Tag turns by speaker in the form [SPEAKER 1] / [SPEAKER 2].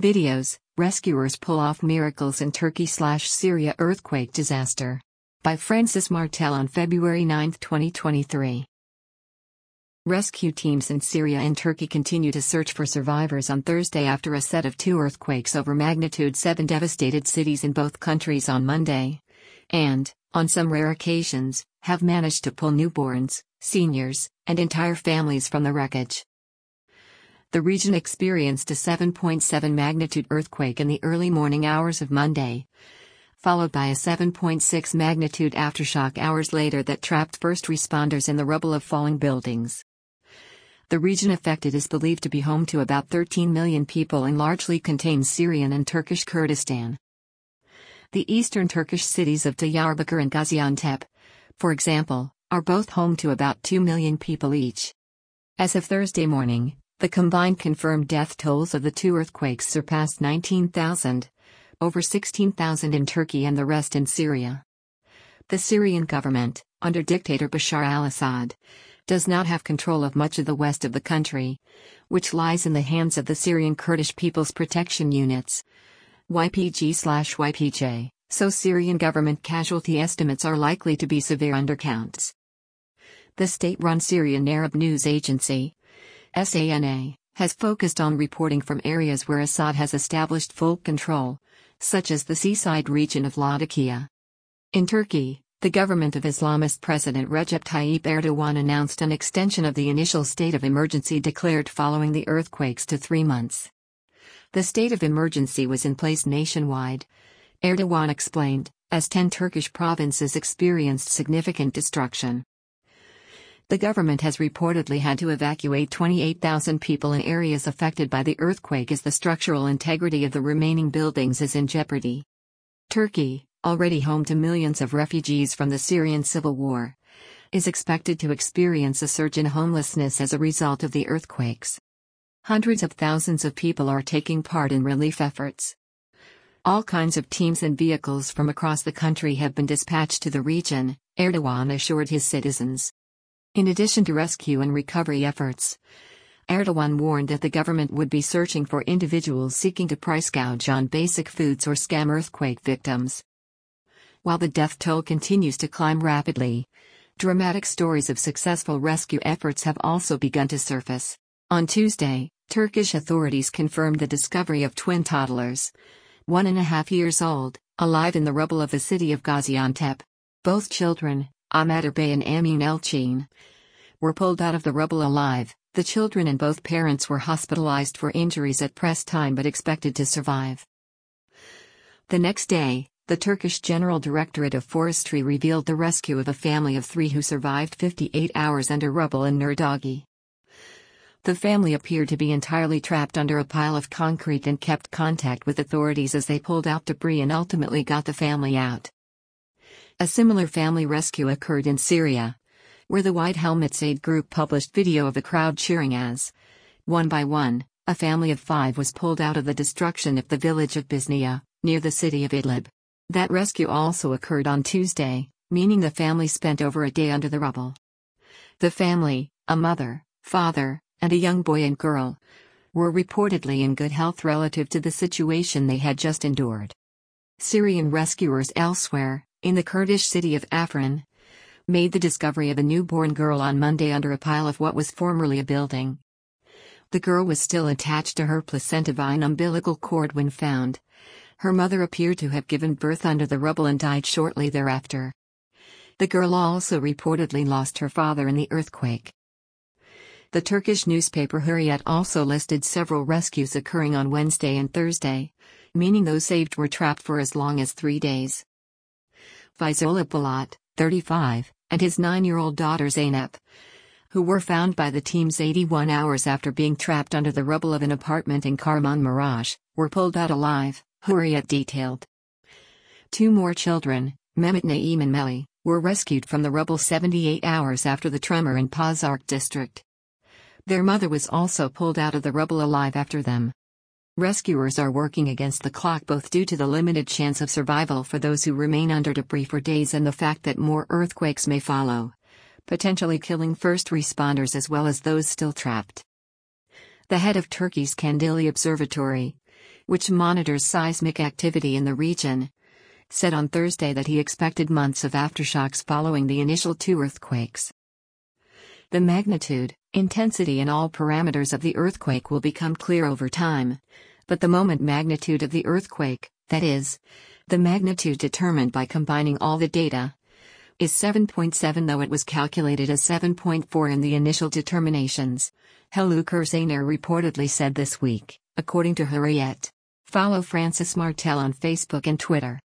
[SPEAKER 1] Videos: Rescuers pull off miracles in Turkey/Syria earthquake disaster. By Francis Martel on February 9, 2023. Rescue teams in Syria and Turkey continue to search for survivors on Thursday after a set of two earthquakes over magnitude 7 devastated cities in both countries on Monday. And, on some rare occasions, have managed to pull newborns, seniors, and entire families from the wreckage. The region experienced a 7.7 magnitude earthquake in the early morning hours of Monday, followed by a 7.6 magnitude aftershock hours later that trapped first responders in the rubble of falling buildings. The region affected is believed to be home to about 13 million people and largely contains Syrian and Turkish Kurdistan. The eastern Turkish cities of Diyarbakir and Gaziantep, for example, are both home to about 2 million people each. As of Thursday morning, the combined confirmed death tolls of the two earthquakes surpassed 19,000, over 16,000 in Turkey and the rest in Syria. The Syrian government, under dictator Bashar al-Assad, does not have control of much of the west of the country, which lies in the hands of the Syrian Kurdish People's Protection Units, YPG/YPJ, so Syrian government casualty estimates are likely to be severe undercounts. The state-run Syrian Arab News Agency, SANA, has focused on reporting from areas where Assad has established full control, such as the seaside region of Latakia. In Turkey, the government of Islamist President Recep Tayyip Erdogan announced an extension of the initial state of emergency declared following the earthquakes to 3 months. The state of emergency was in place nationwide, Erdogan explained, as 10 Turkish provinces experienced significant destruction. The government has reportedly had to evacuate 28,000 people in areas affected by the earthquake as the structural integrity of the remaining buildings is in jeopardy. Turkey, already home to millions of refugees from the Syrian civil war, is expected to experience a surge in homelessness as a result of the earthquakes. Hundreds of thousands of people are taking part in relief efforts. All kinds of teams and vehicles from across the country have been dispatched to the region, Erdogan assured his citizens. In addition to rescue and recovery efforts, Erdogan warned that the government would be searching for individuals seeking to price gouge on basic foods or scam earthquake victims. While the death toll continues to climb rapidly, dramatic stories of successful rescue efforts have also begun to surface. On Tuesday, Turkish authorities confirmed the discovery of twin toddlers, 1.5 years old, alive in the rubble of the city of Gaziantep. Both children, Ahmet Erbey and Amin Elçin, were pulled out of the rubble alive. The children and both parents were hospitalized for injuries at press time but expected to survive. The next day, the Turkish General Directorate of Forestry revealed the rescue of a family of 3 who survived 58 hours under rubble in Nurdagi. The family appeared to be entirely trapped under a pile of concrete and kept contact with authorities as they pulled out debris and ultimately got the family out. A similar family rescue occurred in Syria, where the White Helmets Aid Group published video of a crowd cheering as, one by one, a family of 5 was pulled out of the destruction of the village of Biznia, near the city of Idlib. That rescue also occurred on Tuesday, meaning the family spent over a day under the rubble. The family, a mother, father, and a young boy and girl, were reportedly in good health relative to the situation they had just endured. Syrian rescuers elsewhere, in the Kurdish city of Afrin, made the discovery of a newborn girl on Monday under a pile of what was formerly a building. The girl was still attached to her placenta via an umbilical cord when found. Her mother appeared to have given birth under the rubble and died shortly thereafter. The girl also reportedly lost her father in the earthquake. The Turkish newspaper Hurriyet also listed several rescues occurring on Wednesday and Thursday, meaning those saved were trapped for as long as 3 days. Faizola Balat, 35, and his 9-year-old daughter Zeynep, who were found by the teams 81 hours after being trapped under the rubble of an apartment in Kahramanmaraş, were pulled out alive, Hurriyet detailed. 2 more children, Mehmet Naim and Melih, were rescued from the rubble 78 hours after the tremor in Pazark district. Their mother was also pulled out of the rubble alive after them. Rescuers are working against the clock both due to the limited chance of survival for those who remain under debris for days and the fact that more earthquakes may follow, potentially killing first responders as well as those still trapped. The head of Turkey's Kandili Observatory, which monitors seismic activity in the region, said on Thursday that he expected months of aftershocks following the initial two earthquakes. The magnitude, intensity and all parameters of the earthquake will become clear over time, but the moment magnitude of the earthquake, that is, the magnitude determined by combining all the data, is 7.7, though it was calculated as 7.4 in the initial determinations, Helou Kersaner reportedly said this week, according to Hurriyet. Follow Francis Martel on Facebook and Twitter.